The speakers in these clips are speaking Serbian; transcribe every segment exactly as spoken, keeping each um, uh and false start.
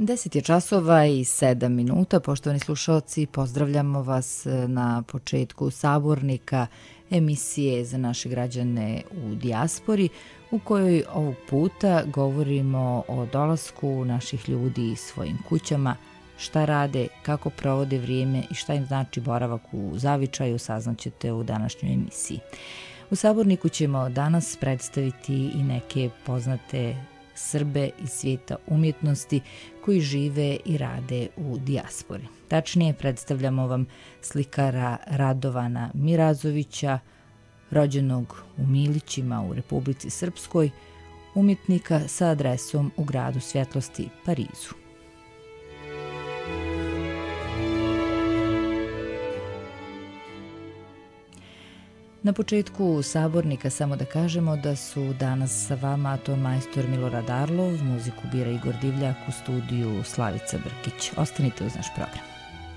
deset je časova i sedam minuta. Poštovani slušalci, pozdravljamo vas na početku Sabornika, emisije za naše građane u dijaspori, u kojoj ovog puta govorimo o dolasku naših ljudi svojim kućama, šta rade, kako provode vrijeme i šta im znači boravak u zavičaju, saznaćete u današnjoj emisiji. U Saborniku ćemo danas predstaviti i neke poznate Srbe iz svijeta umjetnosti koji žive i rade u dijaspori. Tačnije, predstavljamo vam slikara Radovana Mirazovića, rođenog u Milićima u Republici Srpskoj, umjetnika sa adresom u gradu svjetlosti Parizu. Na početku Sabornika samo da kažemo da su danas sa vama ton majstor Milorad Arlov, muziku bira Igor Divljak, u studiju Slavica Brkić. Ostanite uz naš program.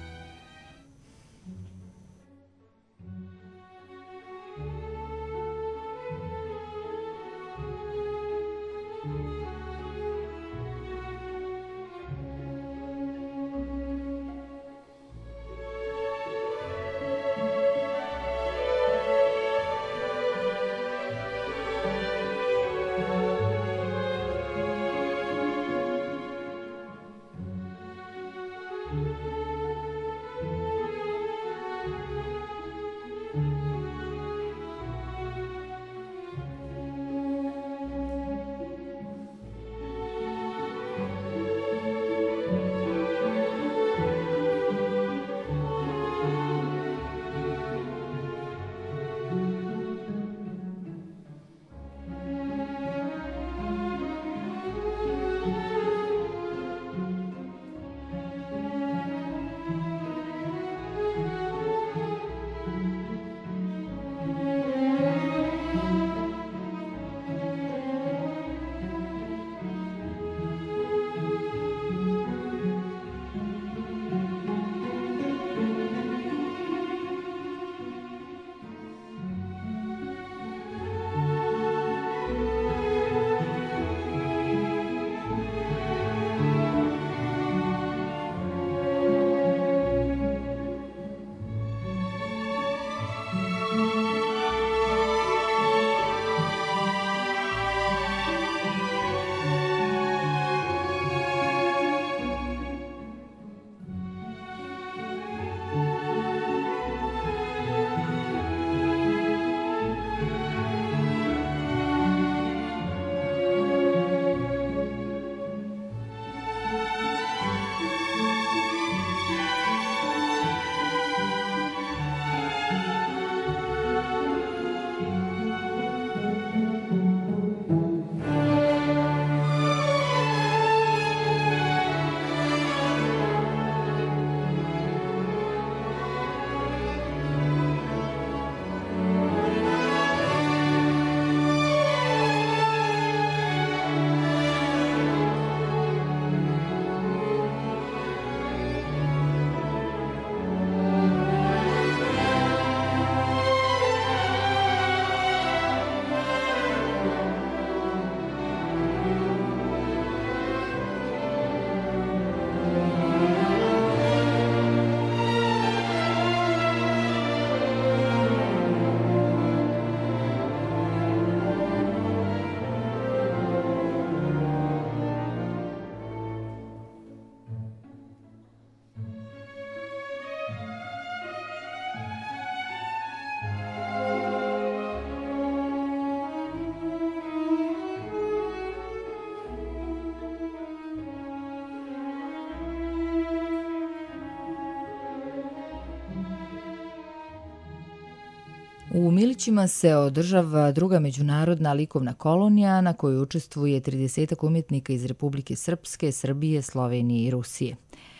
U Milićima se održava druga međunarodna likovna kolonija na kojoj učestvuje tridesetak umjetnika iz Republike Srpske, Srbije, Slovenije i Rusije.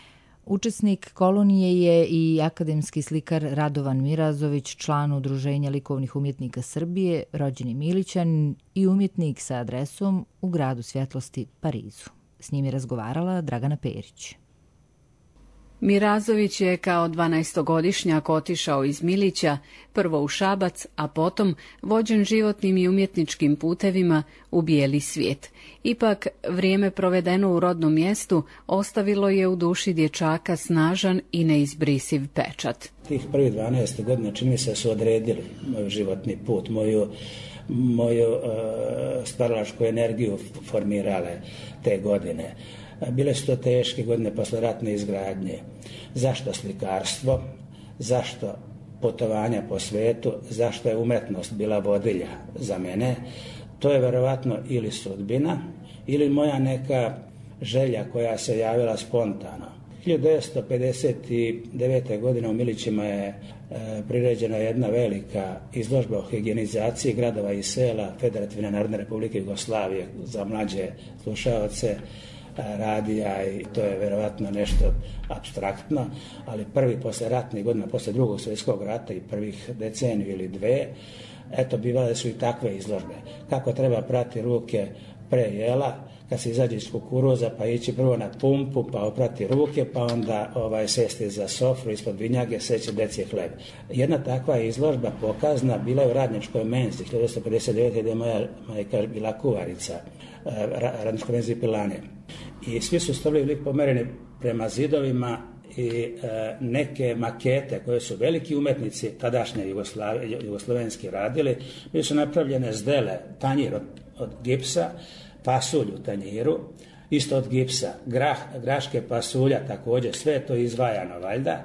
Učesnik kolonije je i akademski slikar Radovan Mirazović, član Udruženja likovnih umjetnika Srbije, rođeni Milićan i umjetnik sa adresom u gradu svjetlosti Parizu. S njim je razgovarala Dragana Perić. Mirazović je kao dvanaestogodišnjak otišao iz Milića, prvo u Šabac, a potom, vođen životnim i umjetničkim putevima, u bijeli svijet. Ipak, vrijeme provedeno u rodnom mjestu ostavilo je u duši dječaka snažan i neizbrisiv pečat. Tih prvih dvanaest godina čini se su odredili moj životni put, moju, moju uh, stvaralačku energiju formirale te godine. Bile su to teške godine posle ratne izgradnje. Zašto slikarstvo? Zašto putovanja po svijetu? Zašto je umetnost bila vodilja za mene? To je verovatno ili sudbina, ili moja neka želja koja se javila spontano. hiljadu devetsto pedeset devete. godine u Milićima je e, priređena jedna velika izložba o higijenizaciji gradova i sela Federativne Narodne Republike Jugoslavije za mlađe slušaoce radija, i to je verovatno nešto apstraktno, ali prvi posle ratnih godina, posle drugog svjetskog rata i prvih deceniju ili dve, eto, bivale su i takve izložbe. Kako treba prati ruke pre jela, kad se izađe iz kukuruza, pa ići prvo na pumpu, pa oprati ruke, pa onda ovaj, sesti za sofru ispod vinjage, seći deci hleb. Jedna takva izložba pokazna bila je u Radničkoj menzi hiljadu devetsto pedeset devete. gdje je moja majka bila kuvarica Radničkoj menzi Pilane. I svi su stoli bili pomereni prema zidovima i e, neke makete koje su veliki umetnici tadašnje jugoslovenski radili, bili su napravljene zdele, tanjir od, od gipsa, pasulj u tanjiru, isto od gipsa, grah, graške pasulja također, sve to izvajano valjda,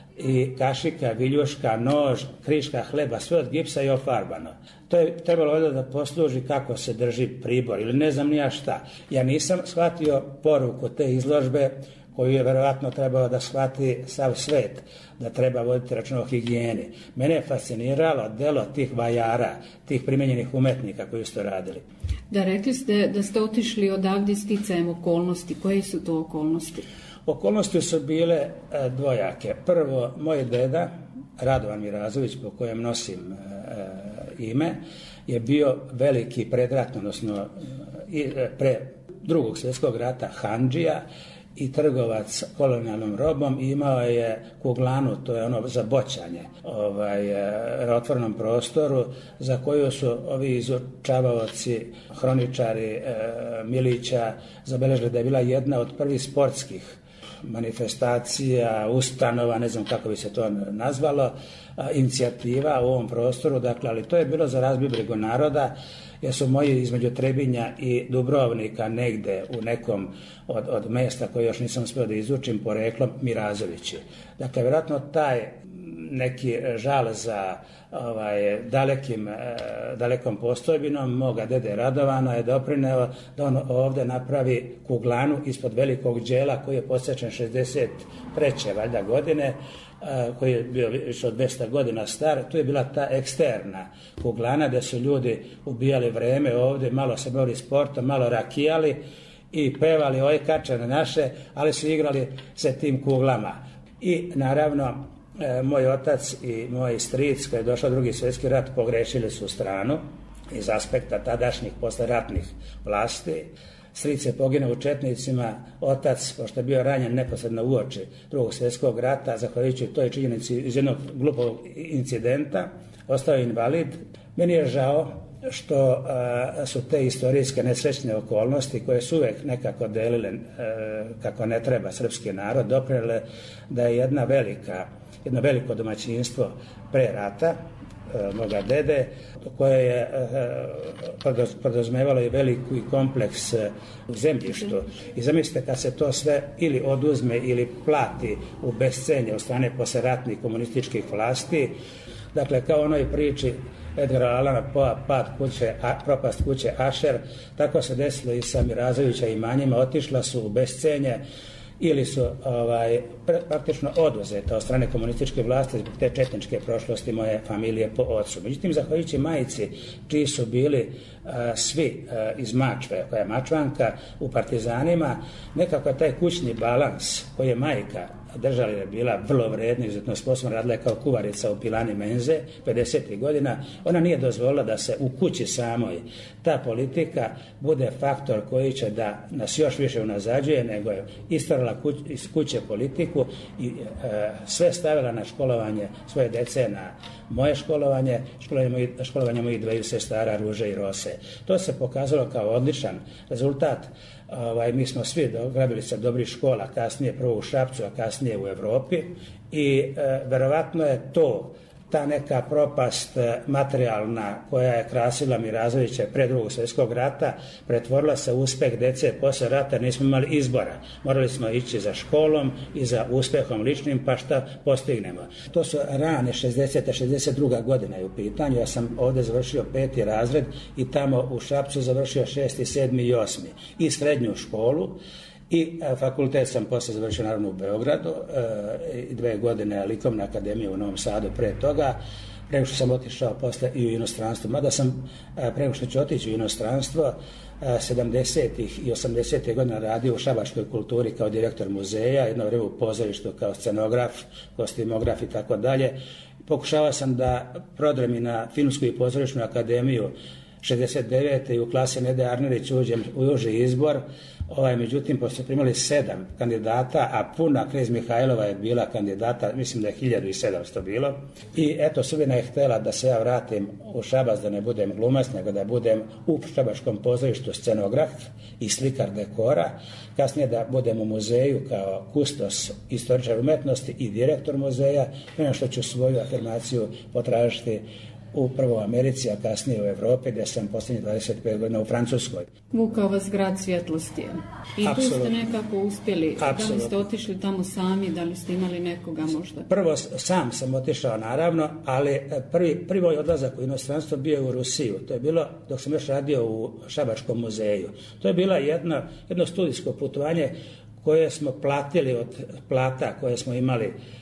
i kašika, viljuška, nož, kriška hleba, sve od gipsa i ofarbano. To je trebalo ovdje da posluži kako se drži pribor ili ne znam nija šta. Ja nisam shvatio poruku te izložbe koju je verovatno trebao da shvati sav svet, da treba voditi račun o higijeni. Mene je fasciniralo delo tih vajara, tih primenjenih umetnika koji su to radili. Da, rekli ste da ste otišli odavde sticajem okolnosti. Koje su to okolnosti? Okolnosti su bile dvojake. Prvo, moj deda, Radovan Mirazović, po kojem nosim e, ime, je bio veliki predratno, odnosno e, pre drugog svjetskog rata handžija i trgovac kolonijalnom robom, i imao je kuglanu, to je ono za boćanje, ovaj, na otvorenom prostoru, za koju su ovi izučavaoci, hroničari e, Milića zabeležili da je bila jedna od prvih sportskih manifestacija, ustanova, ne znam kako bi se to nazvalo, inicijativa u ovom prostoru, dakle, ali to je bilo za razbibrigu naroda, jer su moji između Trebinja i Dubrovnika negde u nekom od, od mjesta koje još nisam uspio da izučim poreklom Mirazovići. Dakle, vjerojatno taj neki žal za ovaj, dalekim, dalekom postojbinom moga dede Radovana je doprineo da on ovdje napravi kuglanu ispod velikog đela koji je posjećen šezdeset treće valjda godine, koji je bio više od dvjesto godina star. Tu je bila ta eksterna kuglana gdje su ljudi ubijali vreme ovdje, malo se bavili sportom, malo rakijali i pevali oj kače na naše, ali su igrali se tim kuglama. I naravno e, moj otac i moj stric koji je došao drugi svjetski rat pogrešili su stranu iz aspekta tadašnjih posleratnih vlasti. Stric je poginuo u Četnicima, otac, pošto je bio ranjen neposredno uoči drugog svjetskog rata, zahvaljujući toj činjenici iz jednog glupog incidenta, ostao invalid. Meni je žao što a, su te istorijske nesrećne okolnosti koje su uvijek nekako delile a, kako ne treba srpski narod, doprinele da je jedna velika, jedno veliko domaćinstvo pre rata moga dede, koje je podrazumevalo i veliki kompleks u zemljištu. I zamislite kad se to sve ili oduzme ili plati u bescenje od strane posleratnih komunističkih vlasti, dakle kao onoj priči Edgara Allana Poa, pad kuće, a, propast kuće Ašer, tako se desilo i sa Mirazovića imanjima, otišla su u bescenje ili su ovaj, praktično oduzete od strane komunističke vlasti zbog te četničke prošlosti moje familije po ocu. Međutim, zahvaljujući majici, čiji su bili a, svi a, iz Mačve, koja je Mačvanka, u partizanima, nekako taj kućni balans koji je majka držali je bila vrlo vredna, izuzetno sposobna, radila je kao kuvarica u pilani menze pedesetih godina. Ona nije dozvolila da se u kući samoj ta politika bude faktor koji će da nas još više unazađuje, nego je istorila kuć, iz kuće politiku i e, sve stavila na školovanje svoje dece, na moje školovanje, školovanje mojih, školovanje mojih dveju sestara Ruže i Rose. To se pokazalo kao odličan rezultat. Ovaj, mi smo svi gradili se dobrih škola, kasnije prvo u Šapcu, a kasnije u Evropi i e, verovatno je to ta neka propast materijalna koja je krasila Mirazovića pre drugog svjetskog rata pretvorila se u uspeh dece posle rata, nismo imali izbora. Morali smo ići za školom i za uspehom ličnim, pa šta postignemo. To su rane šezdesete šezdeset druga godina je u pitanju. Ja sam ovde završio peti razred i tamo u Šapcu završio šesti, sedmi i osmi i srednju školu. I fakultet sam posle završio naravno u Beogradu i dve godine likovna akademija u Novom Sadu pre toga. Prego što sam otišao posle i u inostranstvo, mada sam prego što ću otići u inostranstvo sedamdesetih i osamdesetih godina radio u šabačkoj kulturi kao direktor muzeja, jedno vreme u pozorištu kao scenograf, kostimograf i tako dalje. Pokušavao sam da prodrem i na filmsku i pozorišnu akademiju šezdeset devete i u klasi Nede Arnerić uđem u uži izbor. Ovaj, međutim, pošto smo primali sedam kandidata, a puna Knez Mihajlova je bila kandidata, mislim da je hiljadu i sedamsto bilo. I eto, Sudbina je htjela da se ja vratim u Šabac, da ne budem glumac, nego da budem u šabačkom pozorištu scenograf i slikar dekora. Kasnije da budem u muzeju kao kustos istoričar umetnosti i direktor muzeja, ono što ću svoju afirmaciju potražiti u prvo u Americi, a kasnije u Evropi, gdje sam posljednjih dvadeset pet godina u Francuskoj. Vukao vas grad svjetlosti. I Absolut. Tu ste nekako uspjeli. Absolut. Da li ste otišli tamo sami, da li ste imali nekoga možda? Prvo sam sam otišao naravno, ali prvi, prvi moj odlazak u inostranstvo bio u Rusiju. To je bilo dok sam još radio u Šabačkom muzeju. To je bilo jedno, jedno studijsko putovanje koje smo platili od plata koje smo imali.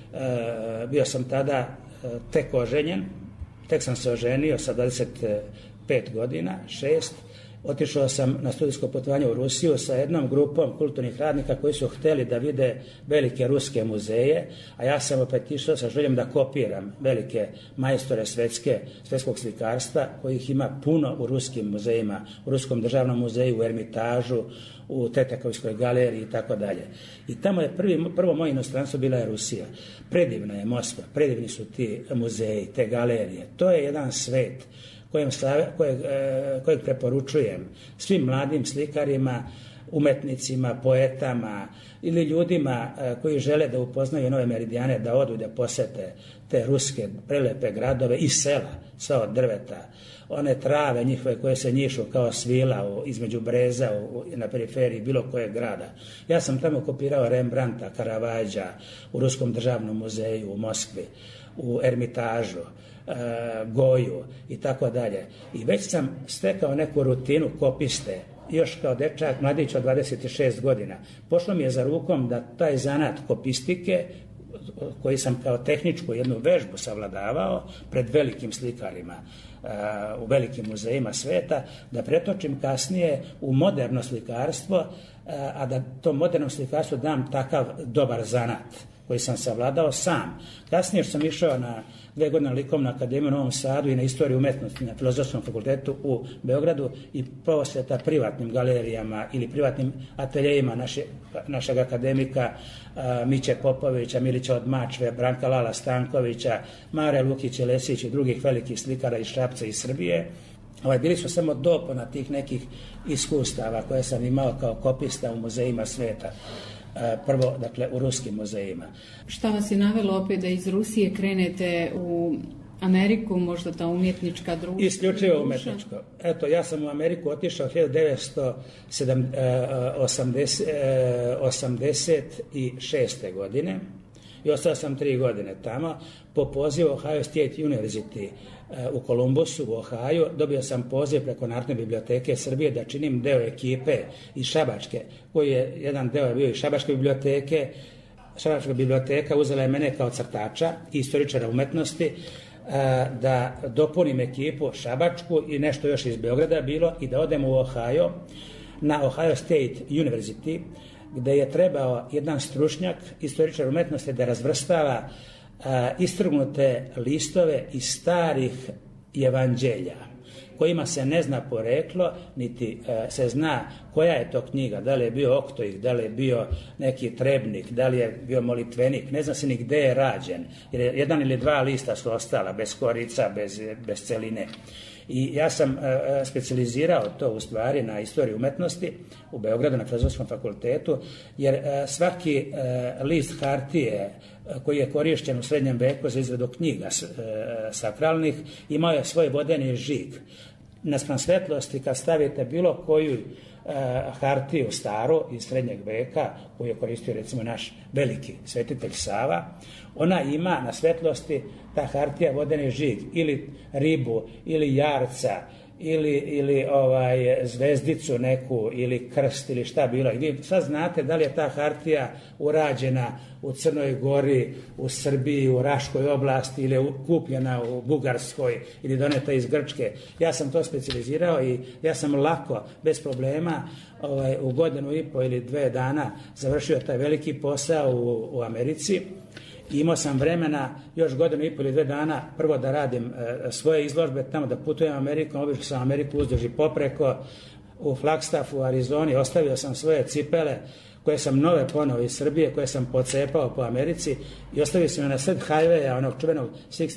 E, bio sam tada e, tek oženjen. Tek sam se oženio sa dvadeset pet godina, šest. Otišao sam na studijsko putovanje u Rusiju sa jednom grupom kulturnih radnika koji su hteli da vide velike ruske muzeje, a ja sam opet išao sa željom da kopiram velike majstore svetske, svetskog slikarstva, kojih ima puno u ruskim muzejima, u Ruskom državnom muzeju, u Ermitažu, u Tetekovskoj galeriji i tako dalje. I tamo je prvi, prvo moje inostranstvo bila je Rusija. Predivna je Moskva, predivni su ti muzeji, te galerije. To je jedan svet kojem, kojeg, kojeg preporučujem svim mladim slikarima, umetnicima, poetama ili ljudima koji žele da upoznaju nove meridijane, da odu da posete te ruske prelepe gradove i sela, sva od drveta, one trave njihove koje se njišu kao svila u, između breza u, na periferiji bilo kojeg grada. Ja sam tamo kopirao Rembrandta, Caravaggea u Ruskom državnom muzeju u Moskvi, u Ermitažu, e, Goju i tako dalje. I već sam stekao neku rutinu kopiste, još kao dečak, mladić od dvadeset šest godina. Pošlo mi je za rukom da taj zanat kopistike, koji sam kao tehničku jednu vežbu savladavao pred velikim slikarima uh, u velikim muzejima sveta, da pretočim kasnije u moderno slikarstvo, uh, a da to moderno slikarstvo dam takav dobar zanat koji sam savladao sam. Kasnije što sam išao na dve godine na likovnu akademiju u Novom Sadu i na istoriju umetnosti na Filozofskom fakultetu u Beogradu i posveta privatnim galerijama ili privatnim ateljejima naše, našeg akademika a, Miće Popovića, Milića od Mačve, Branka Lala Stankovića, Mare Lukića Lesić i drugih velikih slikara iz Šapca i Srbije. Ovaj, bili su samo dopuna tih nekih iskustava koje sam imao kao kopista u muzejima sveta. Prvo, dakle, u ruskim muzejima. Šta vas je navelo opet da iz Rusije krenete u Ameriku, možda ta umjetnička društva? Isključivo umjetničko. Eto, ja sam u Ameriku otišao hiljadu devetsto osamdeset šeste. godine i ostao sam tri godine tamo po pozivu Ohio State University u Kolumbusu, u Ohio. Dobio sam poziv preko Narodne biblioteke Srbije da činim deo ekipe iz Šabačke, koji je jedan deo je bio iz Šabačke biblioteke. Šabačka biblioteka uzela je mene kao crtača i istoričara umetnosti da dopunim ekipu Šabačku i nešto još iz Beograda bilo i da odem u Ohio, na Ohio State University, gde je trebao jedan stručnjak, istoričar umetnosti, da razvrstava a, istrgnute listove iz starih evanđelja, kojima se ne zna poreklo, niti e, se zna koja je to knjiga, da li je bio Oktoih, da li je bio neki Trebnik, da li je bio molitvenik, ne zna se ni gde je rađen, jer je jedan ili dva lista su ostala, bez korica, bez, bez celine. I ja sam e, specijalizirao to u stvari na istoriju umetnosti u Beogradu na Filozofskom fakultetu, jer e, svaki e, list hartije koji je korišćen u srednjem veku za izradu knjiga e, sakralnih, imao je svoj vodeni žig. Naspram svetlosti, kad stavite bilo koju e, hartiju staru iz srednjeg veka, koju je koristio recimo naš veliki svetitelj Sava, ona ima na svetlosti, ta hartija, vodeni žig, ili ribu, ili jarca, ili, ili ovaj, zvezdicu neku, ili krst, ili šta bilo. I vi sad znate da li je ta hartija urađena u Crnoj Gori, u Srbiji, u Raškoj oblasti, ili je kupljena u Bugarskoj, ili doneta iz Grčke. Ja sam to specijalizirao i ja sam lako, bez problema, ovaj, u godinu i po ili dve dana završio taj veliki posao u, u Americi. I imao sam vremena još godinu i pol ili dve dana prvo da radim e, svoje izložbe tamo, da putujem Amerikom, obišao sam Ameriku uzduž i popreko, u Flagstaffu u Arizoni, ostavio sam svoje cipele koje sam nove ponovo iz Srbije, koje sam pocepao po Americi i ostavio sam je na sred highwaya, onog čuvenog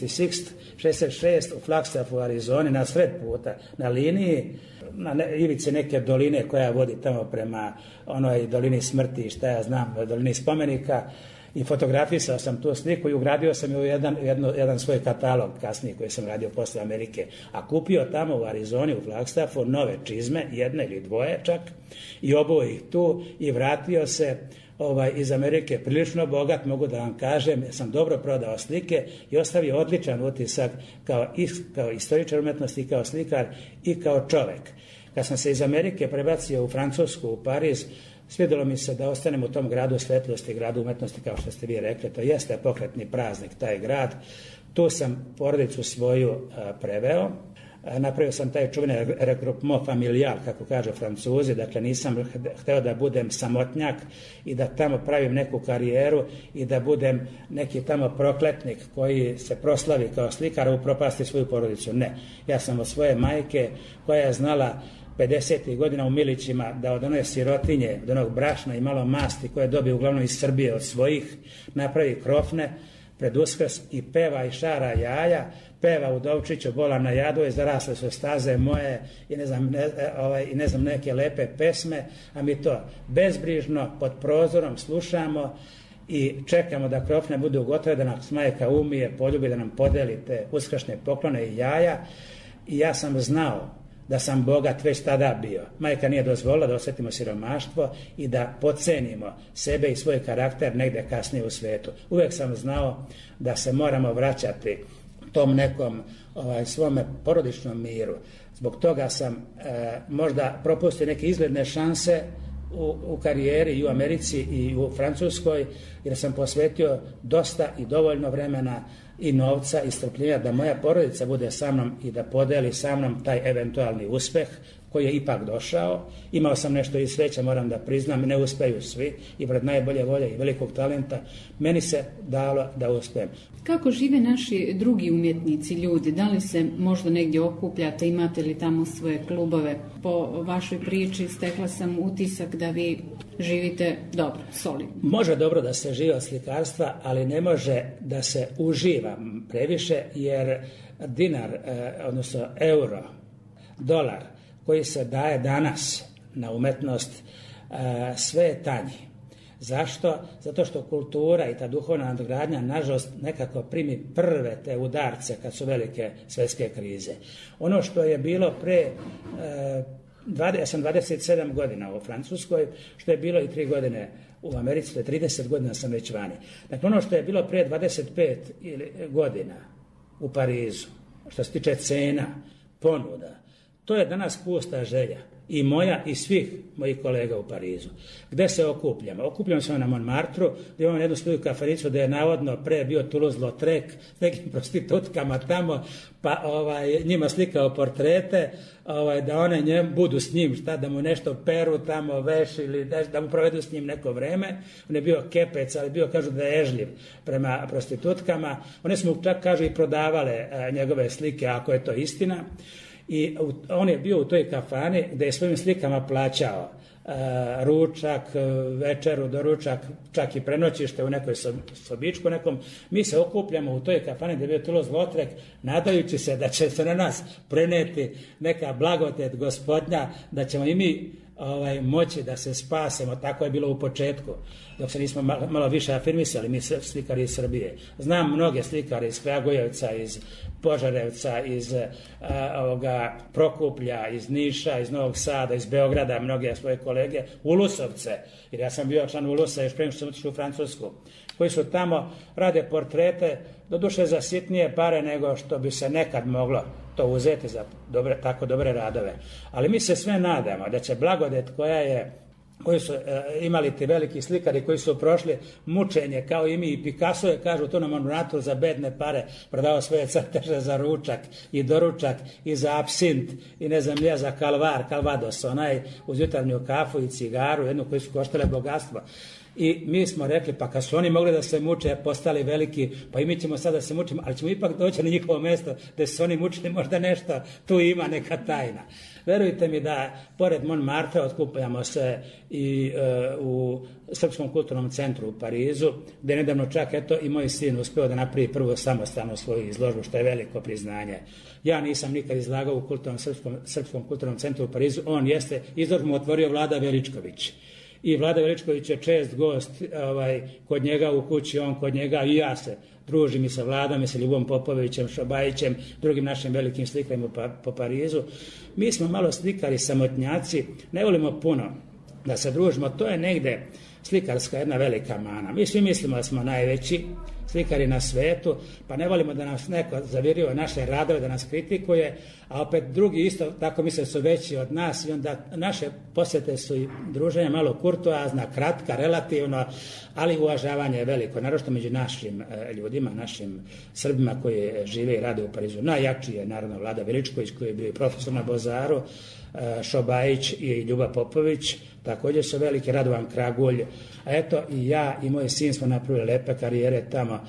šezdeset šest u Flagstaffu u Arizoni, na sred puta, na liniji, na ne, ivici neke doline koja vodi tamo prema onoj dolini smrti, šta ja znam, dolini spomenika. I fotografisao sam tu sliku i ugradio sam je u jedan, jedno, jedan svoj katalog kasnije koji sam radio posle Amerike. A kupio tamo u Arizoni, u Flagstaffu, nove čizme, jedne ili dvoje čak, i obuo ih tu i vratio se ovaj, iz Amerike prilično bogat, mogu da vam kažem, ja sam dobro prodao slike i ostavio odličan utisak kao, kao istoričar umetnosti, kao slikar i kao čovek. Kad sam se iz Amerike prebacio u Francusku, u Pariz, svidjelo mi se da ostanem u tom gradu svetlosti, gradu umetnosti, kao što ste vi rekli, to jeste pokretni praznik, taj grad. Tu sam porodicu svoju a, preveo, a, napravio sam taj čuveni regroupement familial, kako kažu Francuzi, dakle nisam hteo da budem samotnjak i da tamo pravim neku karijeru i da budem neki tamo prokletnik koji se proslavi kao slikar, a upropasti svoju porodicu. Ne, ja sam od svoje majke, koja je znala pedesetih godina u Milićima da od one sirotinje, od onog brašna i malo masti koje dobije uglavnom iz Srbije od svojih, napravi krofne pred Uskrs i peva i šara jaja, peva u Dovčiću bola na jadu i zarasle su staze moje i ne znam, ne, ovaj, i ne znam neke lepe pesme, a mi to bezbrižno pod prozorom slušamo i čekamo da krofne budu gotove, da nas majka umije, poljubi, da nam podeli te uskršnje poklone i jaja. I ja sam znao da sam bogat već tada bio. Majka nije dozvolila da osjetimo siromaštvo i da podcenimo sebe i svoj karakter negde kasnije u svetu. Uvek sam znao da se moramo vraćati tom nekom ovaj, svome porodičnom miru. Zbog toga sam e, možda propustio neke izgledne šanse u, u karijeri i u Americi i u Francuskoj, jer sam posvetio dosta i dovoljno vremena i novca i strpljenja da moja porodica bude sa mnom i da podeli sa mnom taj eventualni uspeh koji je ipak došao. Imao sam nešto i sreće, moram da priznam, ne uspeju svi i pred najbolje volje i velikog talenta meni se dalo da uspem. Kako žive naši drugi umjetnici, ljudi? Da li se možda negdje okupljate, imate li tamo svoje klubove? Po vašoj priči stekla sam utisak da vi živite dobro, solidno. Može dobro da se živi od slikarstva, ali ne može da se uživa previše, jer dinar, odnosno euro, dolar, koji se daje danas na umetnost, sve je tanji. Zašto? Zato što kultura i ta duhovna nadogradnja, nažalost, nekako primi prve te udarce kad su velike svetske krize. Ono što je bilo pre, ja sam dvadeset sedam godina u Francuskoj, što je bilo i tri godine u Americi, to je trideset godina sam već vani. Dakle, ono što je bilo pre dvadeset pet godina u Parizu, što se tiče cena, ponuda, to je danas pusta želja. i moja i svih mojih kolega u Parizu. Gde se okupljamo? Okupljamo se na Montmartru, gdje imamo jednu svoju kafanicu da je navodno pre bio Toulouse-Lautrec s nekim prostitutkama tamo, pa ovaj, njima slikao portrete, ovaj, da one njem budu s njim, šta, da mu nešto peru tamo, veš ili da mu provedu s njim neko vreme. On je bio kepec, ali bio, kažu da je ježljiv prema prostitutkama. One su mu čak, kažu, i prodavale a, njegove slike, ako je to istina. I on je bio u toj kafani gde je svojim slikama plaćao uh, ručak, večeru, doručak, čak i prenoćište u nekoj sobičku nekom. Mi se okupljamo u toj kafani gde je bio Toulouse-Lautrec, nadajući se da će se na nas preneti neka blagodet Gospodnja, da ćemo i mi ovaj, moći da se spasemo. Tako je bilo u početku, dok se nismo malo, malo više afirmisali, mi slikari iz Srbije. Znam mnoge slikare iz Kragujevca, iz Požarevca, iz a, ovoga Prokuplja, iz Niša, iz Novog Sada, iz Beograda, mnoge svoje kolege, Ulusovce, jer ja sam bio član Ulusa još prema što sam otišao u Francusku, koji su tamo, rade portrete, doduše za sitnije pare nego što bi se nekad moglo to uzeti za dobre, tako dobre radove. Ali mi se sve nadamo da će blagodet koja je koji su e, imali ti veliki slikari koji su prošli mučenje kao i mi, i Picasso je, kažu, to na Montmartru za bedne pare prodao svoje crteže za ručak i doručak i za apsint i ne znam ja za kalvar, kalvados, onaj uz jutarnju kafu i cigaru, jednu koji su koštale bogatstvo. I mi smo rekli, pa kad su oni mogli da se muče, postali veliki, pa i mi ćemo sada da se mučimo, ali ćemo ipak doći na njihovo mesto gde su oni mučili, možda nešto tu ima, neka tajna. Verujte mi da pored Montmartre otkupujemo se i e, u Srpskom kulturnom centru u Parizu, gde je nedavno čak eto i moj sin uspeo da napravi prvo samostalnu svoju izložbu, što je veliko priznanje. Ja nisam nikad izlagao u kulturnom, Srpskom, Srpskom kulturnom centru u Parizu, on jeste, izložbu otvorio Vlada Veličković. I Vlada Veličković je čest gost ovaj, kod njega u kući, on kod njega, i ja se družim i sa Vladom i sa Ljubom Popovićem, Šobajićem, drugim našim velikim slikarima po, po Parizu. Mi smo malo slikari, samotnjaci, ne volimo puno da se družimo, to je negde slikarska jedna velika mana. Mi svi mislimo da smo najveći slikari na svetu, pa ne volimo da nas neko zavirio naše radove, da nas kritikuje, a opet drugi isto tako misle su veći od nas i onda naše posjete su i druženja malo kurtoazna, kratka, relativno, ali uvažavanje je veliko, naročito među našim e, ljudima, našim Srbima koji žive i rade u Parizu. Najjači je naravno Vlada Veličković koji je bio i profesor na Bozaru, e, Šobajić i Ljuba Popović, također su veliki, Radovan Kragulj, a eto i ja i moj sin smo napravili lepe karijere tamo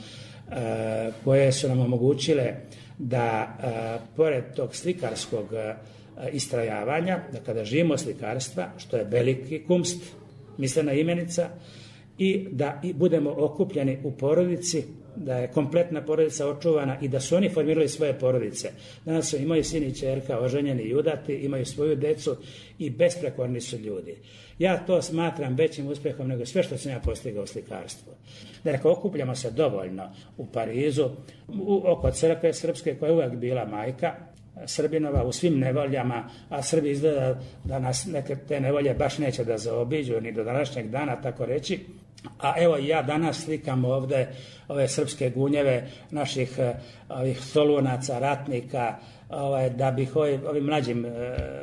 e, koje su nam omogućile da e, pored tog slikarskog e, istrajavanja, da kada živimo slikarstva, što je veliki kumst, mislena imenica, i da i budemo okupljeni u porodici, da je kompletna porodica očuvana i da su oni formirali svoje porodice. Danas su i moji sin i ćerka oženjeni i udati, imaju svoju decu i besprekorni su ljudi. Ja to smatram većim uspjehom nego sve što sam ja postigao u slikarstvu. Dakle, okupljamo se dovoljno u Parizu, u, oko crkve srpske koja je uvijek bila majka Srbinova u svim nevoljama, a Srbi izgleda da nas neke te nevolje baš neće da zaobiđu ni do današnjeg dana, tako reći. A evo ja danas slikam ovde ove srpske gunjeve naših ovih solunaca, ratnika, ovaj, da bih ovim, ovim mlađim e,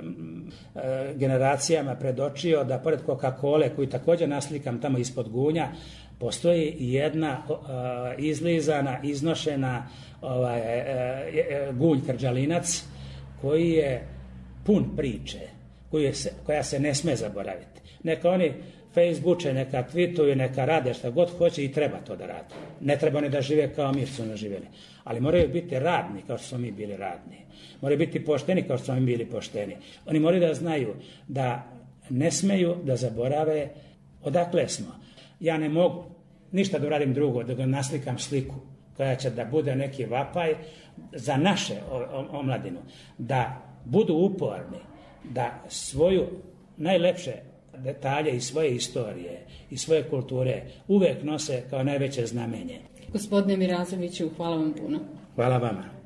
e, generacijama predočio da pored Coca-Cole, koju također naslikam tamo ispod gunja, postoji jedna e, izlizana, iznošena ovaj, e, e, gunj krđalinac koji je pun priče, koju se, koja se ne sme zaboraviti. Neka oni Facebooke, neka tweetuju, neka rade šta god hoće i treba to da rade. Ne treba oni da žive kao mi su naživjeli. Ali moraju biti radni kao što smo mi bili radni. Moraju biti pošteni kao što smo mi bili pošteni. Oni moraju da znaju da ne smeju da zaborave odakle smo. Ja ne mogu ništa da uradim drugo, da ga naslikam sliku koja će da bude neki vapaj za naše omladinu. Da budu uporni, da svoju najlepše detalje i svoje istorije i svoje kulture uvek nose kao najveće znamenje. Gospodine Mirazoviću, hvala vam puno. Hvala vama.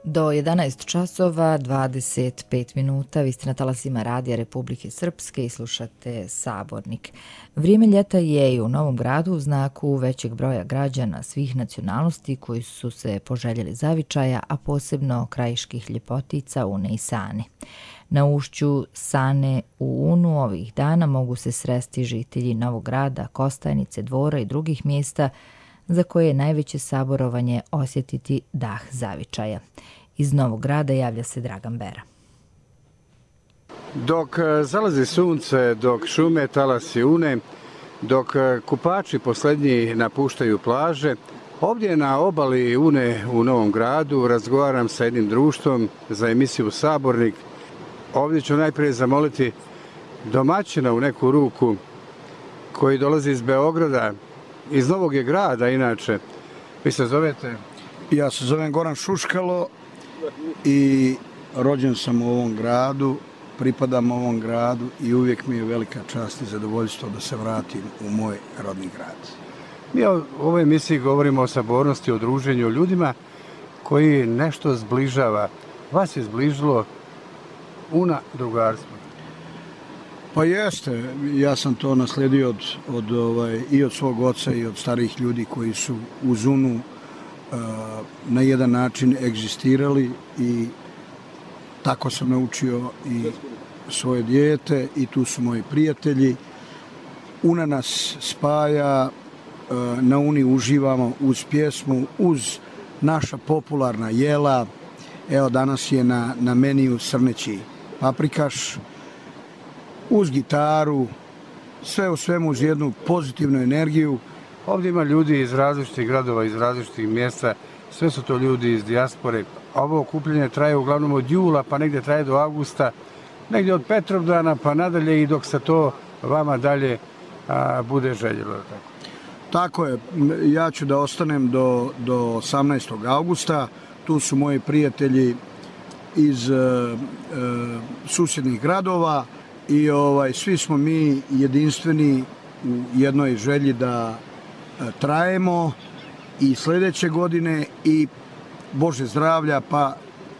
Do jedanaest časova dvadeset pet minuta vi ste na talasima Radija Republike Srpske i slušate Sabornik. Vrijeme ljeta je i u Novom Gradu u znaku većeg broja građana svih nacionalnosti koji su se poželjeli zavičaja, a posebno krajiških ljepotica Une i Sane. Na ušću Sane u Unu ovih dana mogu se sresti žitelji Novog Grada, Kostajnice, Dvora i drugih mjesta za koje je najveće saborovanje osjetiti dah zavičaja. Iz Novog Grada javlja se Dragan Bera. Dok zalazi sunce, dok šume talasi Une, dok kupači posljednji napuštaju plaže, ovdje na obali Une u Novom Gradu razgovaram sa jednim društvom za emisiju Sabornik. Ovdje ću najprije zamoliti domaćina u neku ruku koji dolazi iz Beograda, iz Novog je Grada inače. Vi se zovete? Ja se zovem Goran Šuškalo i rođen sam u ovom gradu, pripadam ovom gradu i uvijek mi je velika čast i zadovoljstvo da se vratim u moj rodni grad. Mi u ovoj emisiji govorimo o sabornosti, o druženju, o ljudima koji nešto zbližava. Vas je zbližilo Una drugarstvo. Pa jeste, ja sam to naslijedio od, od, ovaj, i od svog oca i od starih ljudi koji su uz Unu uh, na jedan način egzistirali i tako sam naučio i svoje dijete i tu su moji prijatelji. Una nas spaja, uh, na Uni uživamo uz pjesmu, uz naša popularna jela. Evo danas je na, na meniju srneći paprikaš, uz gitaru, sve u svemu uz jednu pozitivnu energiju. Ovdje ima ljudi iz različitih gradova, iz različitih mjesta, sve su to ljudi iz dijaspore. Ovo okupljanje traje uglavnom od jula, pa negdje traje do avgusta, negdje od Petrovdana pa nadalje i dok se to vama dalje a, bude željelo. Tako. Tako je, ja ću da ostanem do, do osamnaestog avgusta, tu su moji prijatelji iz uh, uh, susjednih gradova i ovaj, svi smo mi jedinstveni u jednoj želji da uh, trajemo i sljedeće godine i Bože zdravlja, pa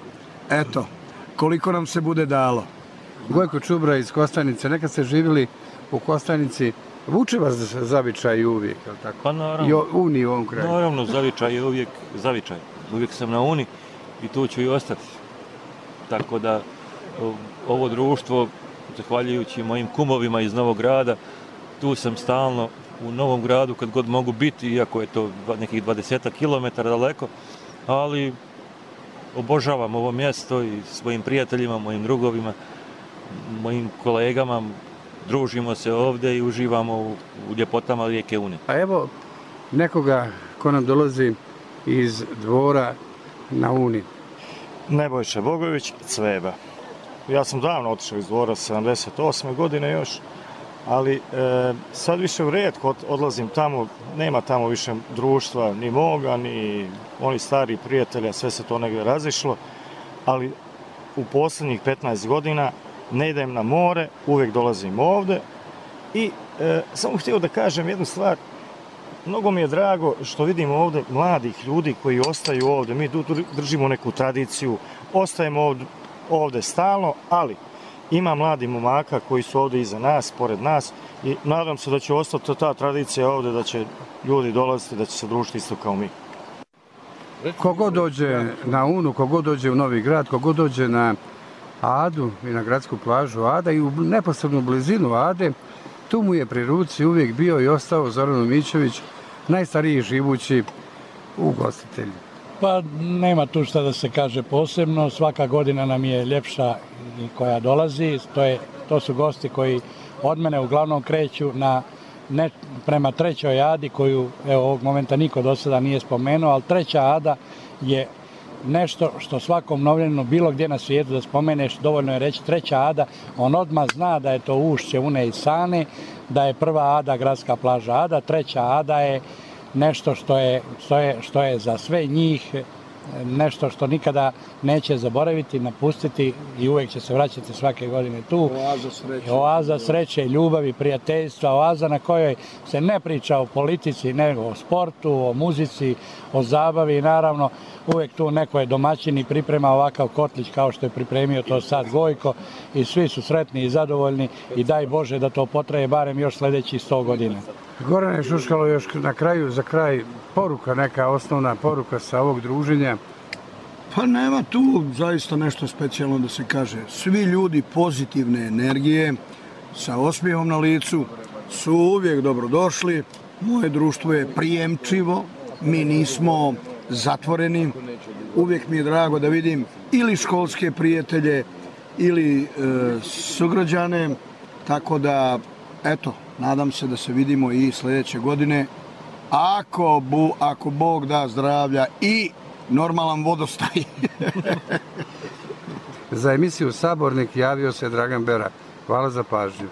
eto, koliko nam se bude dalo. Gojko Čubra iz Kostajnice, nekad ste živjeli u Kostajnici, vuče vas zavičaj uvijek, je li tako? Pa naravno. I o Uni u ovom kraju. Naravno, zavičaj je uvijek zavičaj. Uvijek sam na Uni i tu ću i ostati. Tako da ovo društvo, zahvaljujući mojim kumovima iz Novog Grada, tu sam stalno u Novom Gradu kad god mogu biti, iako je to nekih dvadesetak kilometara daleko, ali obožavam ovo mjesto i svojim prijateljima, mojim drugovima, mojim kolegama, družimo se ovdje i uživamo u, u ljepotama rijeke Une. A evo nekoga ko nam dolazi iz Dvora na Uni. Nebojša Bogović, Cveba. Ja sam davno otišao iz Dvora, sedamdeset osme godine još, ali e, sad više rijetko odlazim tamo, nema tamo više društva, ni moga, ni oni stari prijatelja, sve se to negdje razišlo, ali u posljednjih petnaest godina ne idem na more, uvijek dolazim ovdje i e, samo htio da kažem jednu stvar. Mnogo mi je drago što vidim ovdje mladih ljudi koji ostaju ovdje. Mi držimo neku tradiciju, ostajemo ovdje, ovdje stalno, ali ima mladi momaka koji su ovdje iza nas, pored nas i nadam se da će ostati ta tradicija ovdje, da će ljudi dolaziti, da će se družiti isto kao mi. Kogo dođe na Unu, kogo dođe u Novi Grad, kogo dođe na Adu i na gradsku plažu Ada i u neposrednu blizinu Ade, tu mu je pri ruci uvijek bio i ostao Zoran Mićević, najstariji živući ugostitelj. Pa nema tu šta da se kaže posebno, svaka godina nam je ljepša koja dolazi, to, je, to su gosti koji od mene uglavnom kreću na, ne, prema trećoj Adi koju evo, ovog momenta niko do sada nije spomenuo, ali treća Ada je nešto što svakom novljenu bilo gdje na svijetu da spomeneš, dovoljno je reći treća Ada, on odmah zna da je to ušće Une i Sane, da je prva Ada gradska plaža Ada, treća Ada je nešto što je, što je, što je za sve njih nešto što nikada neće zaboraviti, napustiti i uvijek će se vraćati svake godine tu. Oaza sreće. Oaza sreće, ljubavi, prijateljstva, oaza na kojoj se ne priča o politici, nego o sportu, o muzici, o zabavi i naravno uvek tu neko je domaćin i priprema ovakav kotlić kao što je pripremio to sad Gojko i svi su sretni i zadovoljni i daj Bože da to potraje barem još sledećih sto godina. Gorane Šuškalo, još na kraju, za kraj, poruka, neka osnovna poruka sa ovog druženja. Pa nema tu zaista nešto specijalno da se kaže. Svi ljudi pozitivne energije sa osmijehom na licu su uvijek dobrodošli. Moje društvo je prijemčivo, mi nismo zatvoreni. Uvijek mi je drago da vidim ili školske prijatelje ili e, sugrađane, tako da, eto, nadam se da se vidimo i sledeće godine. Ako, bu, ako Bog da zdravlja i normalan vodostaj. Za emisiju Sabornik javio se Dragan Bera. Hvala za pažnju.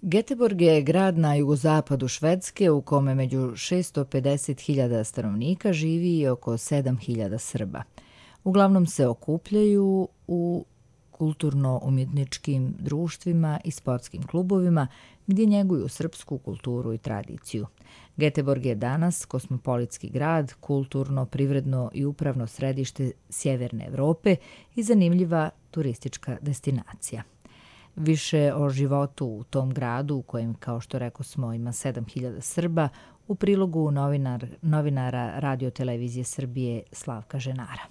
Göteborg je grad na jugozapadu Švedske u kome među šesto pedeset hiljada stanovnika živi i oko sedam hiljada Srba. Uglavnom se okupljaju u kulturno-umjetničkim društvima i sportskim klubovima gdje njeguju srpsku kulturu i tradiciju. Göteborg je danas kosmopolitski grad, kulturno, privredno i upravno središte Sjeverne Evrope i zanimljiva turistička destinacija. Više o životu u tom gradu, u kojem, kao što rekao smo, ima sedam hiljada Srba, u prilogu novinar, novinara Radio-televizije Srbije Slavka Ženara.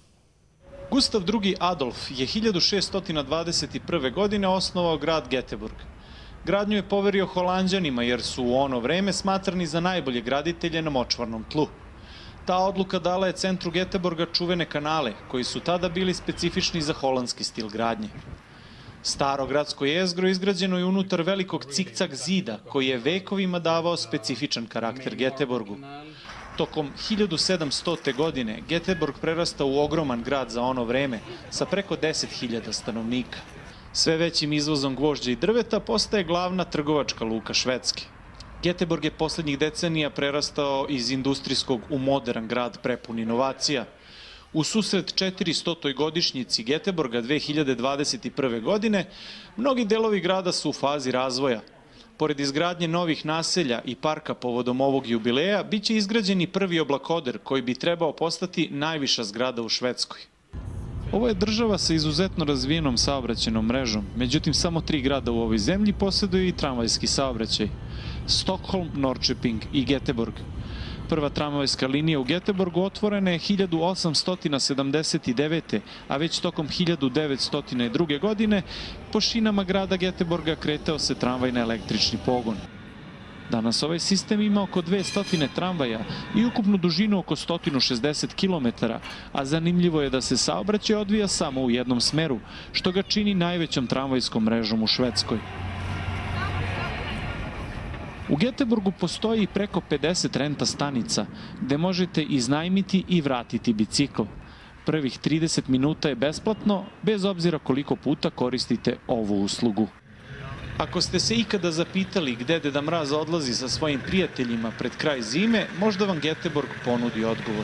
Gustav drugi. Adolf je hiljadu šeststo dvadeset prve. godine osnovao grad Göteborg. Gradnju je poverio Holanđanima jer su u ono vreme smatrani za najbolje graditelje na močvarnom tlu. Ta odluka dala je centru Göteborga čuvene kanale, koji su tada bili specifični za holandski stil gradnje. Staro gradsko jezgro izgrađeno je unutar velikog cikcak zida, koji je vekovima davao specifičan karakter Göteborgu. Tokom hiljadu sedamstote. godine Göteborg prerastao u ogroman grad za ono vreme sa preko deset hiljada stanovnika. Sve većim izvozom gvožđa i drveta postaje glavna trgovačka luka Švedske. Göteborg je poslednjih decenija prerastao iz industrijskog u modern grad prepun inovacija. U susret četiristotoj godišnjici Göteborga dve hiljade dvadeset prve. godine mnogi delovi grada su u fazi razvoja. Pored izgradnje novih naselja i parka povodom ovog jubileja, bit će izgrađen i prvi oblakoder koji bi trebao postati najviša zgrada u Švedskoj. Ovo je država sa izuzetno razvijenom saobraćajnom mrežom, međutim samo tri grada u ovoj zemlji posjeduju i tramvajski saobraćaj: Stockholm, Norrköping i Göteborg. Prva tramvajska linija u Göteborgu otvorena je hiljadu osamsto sedamdeset devete. a već tokom hiljadu devetsto druge. godine po šinama grada Göteborga kretao se tramvaj na električni pogon. Danas ovaj sistem ima oko dvesta tramvaja i ukupnu dužinu oko sto šezdeset kilometara, a zanimljivo je da se saobraćaj odvija samo u jednom smeru, što ga čini najvećom tramvajskom mrežom u Švedskoj. U Göteborgu postoji preko pedeset renta stanica, gde možete iznajmiti i vratiti bicikl. Prvih trideset minuta je besplatno, bez obzira koliko puta koristite ovu uslugu. Ako ste se ikada zapitali gde Deda Mraz odlazi sa svojim prijateljima pred kraj zime, možda vam Göteborg ponudi odgovor.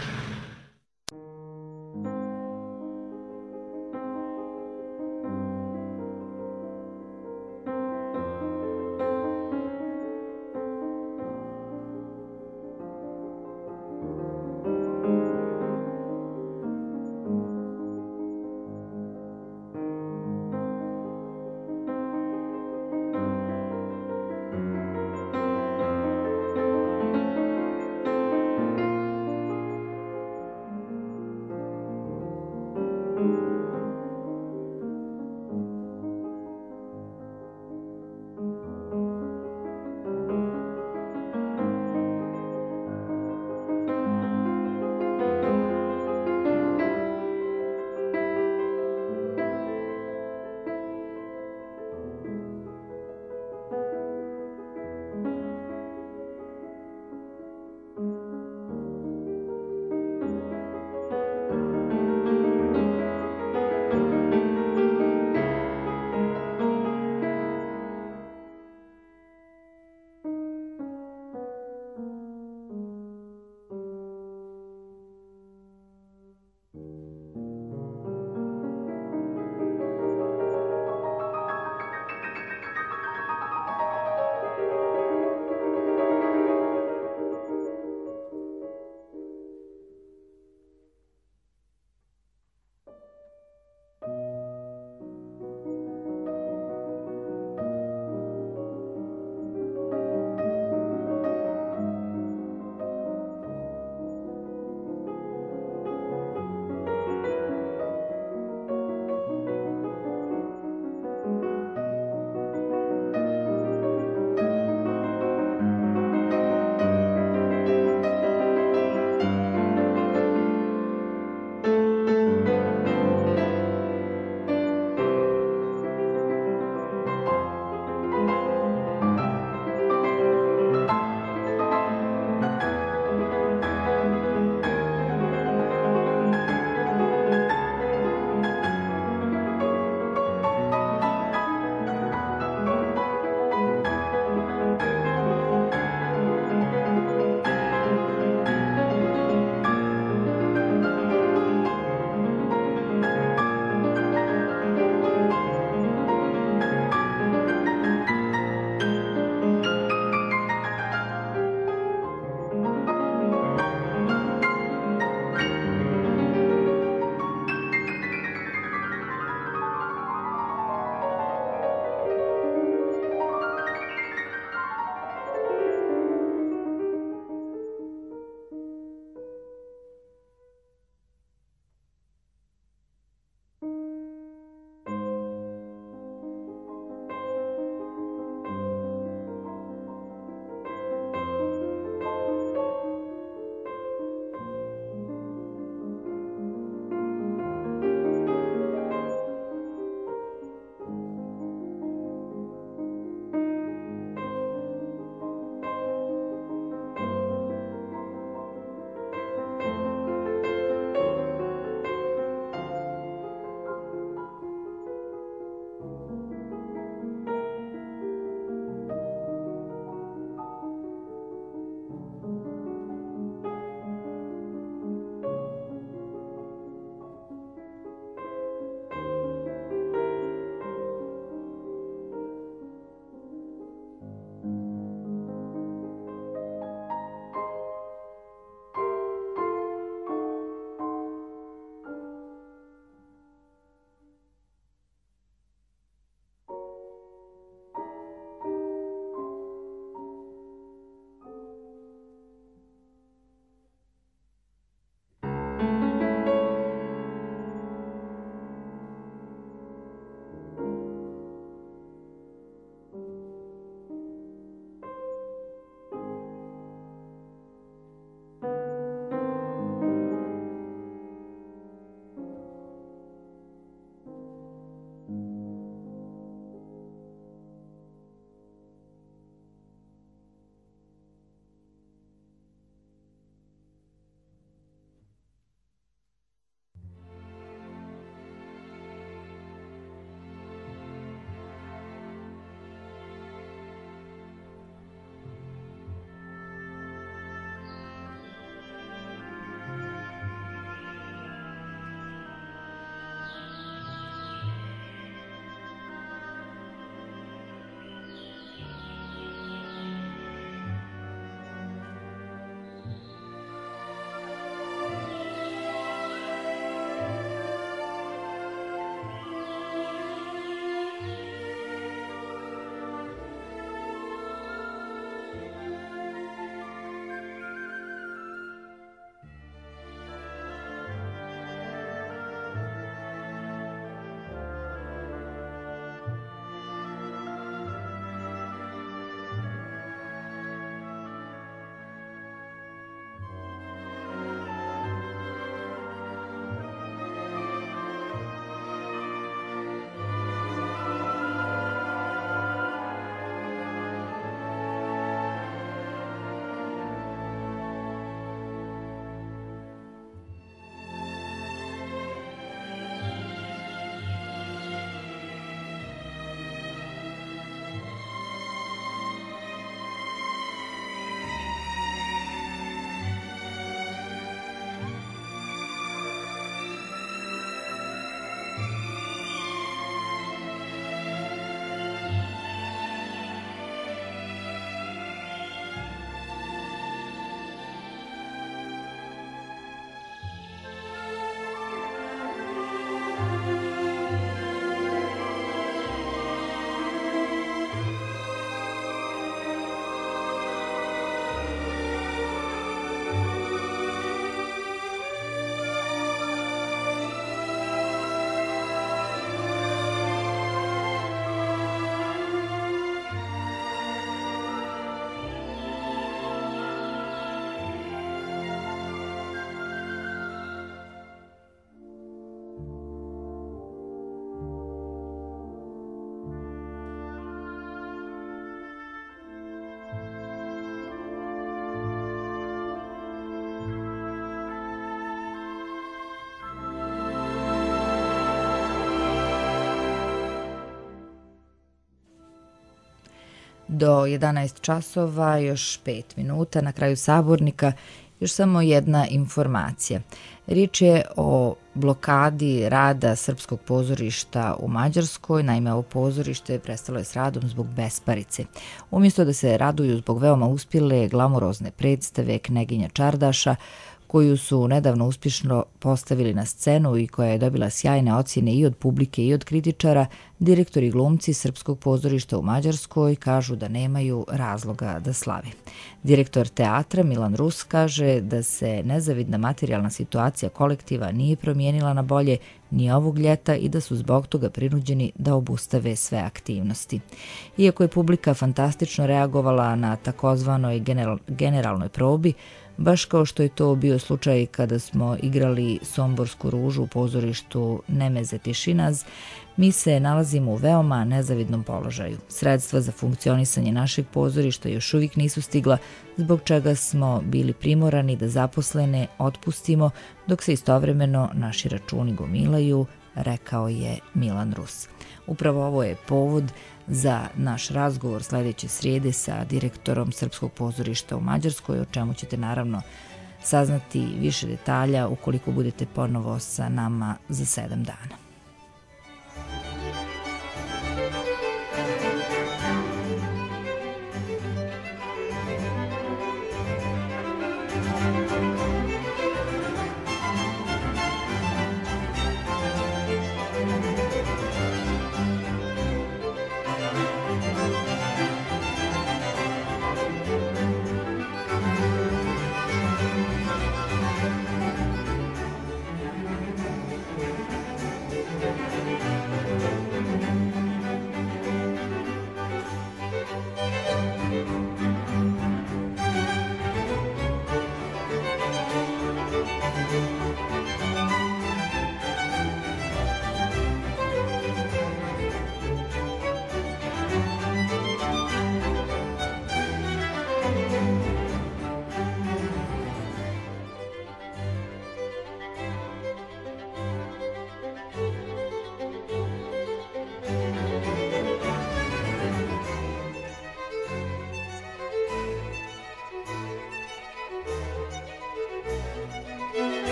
Do jedanaest časova, još pet minuta, na kraju Sabornika, još samo jedna informacija. Riječ je o blokadi rada Srpskog pozorišta u Mađarskoj. Naime, ovo pozorište prestalo je s radom zbog besparice. Umjesto da se raduju zbog veoma uspjele glamurozne predstave Kneginja Čardaša, koju su nedavno uspješno postavili na scenu i koja je dobila sjajne ocjene i od publike i od kritičara, direktori i glumci Srpskog pozorišta u Mađarskoj kažu da nemaju razloga da slave. Direktor teatra Milan Rus kaže da se nezavidna materijalna situacija kolektiva nije promijenila na bolje ni ovog ljeta i da su zbog toga prinuđeni da obustave sve aktivnosti. Iako je publika fantastično reagovala na takozvanoj general, generalnoj probi, baš kao što je to bio slučaj kada smo igrali Somborsku ružu u pozorištu Nemeze Tišinaz, mi se nalazimo u veoma nezavidnom položaju. Sredstva za funkcionisanje našeg pozorišta još uvijek nisu stigla, zbog čega smo bili primorani da zaposlene otpustimo, dok se istovremeno naši računi gomilaju, rekao je Milan Rus. Upravo ovo je povod za naš razgovor sljedeće srijede sa direktorom Srpskog pozorišta u Mađarskoj, o čemu ćete naravno saznati više detalja ukoliko budete ponovo sa nama za sedam dana.